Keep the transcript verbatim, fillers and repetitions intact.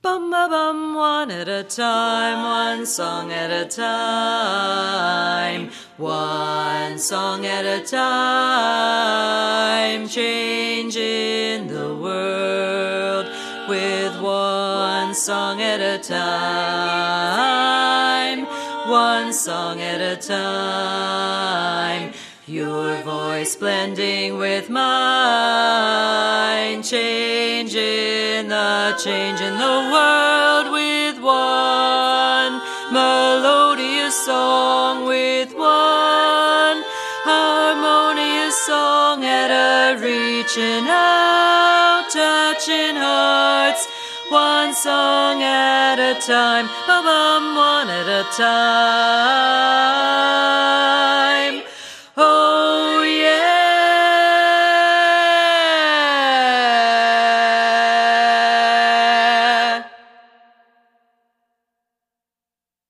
Bum ba bum, one at a time, one song at a time, one song at a time, changing the world with one song at a time, one song at a time. Your voice blending with mine, changing the change in the world with one melodious song, with one harmonious song at a reaching out, touching hearts, one song at a time, ba-bum, one at a time.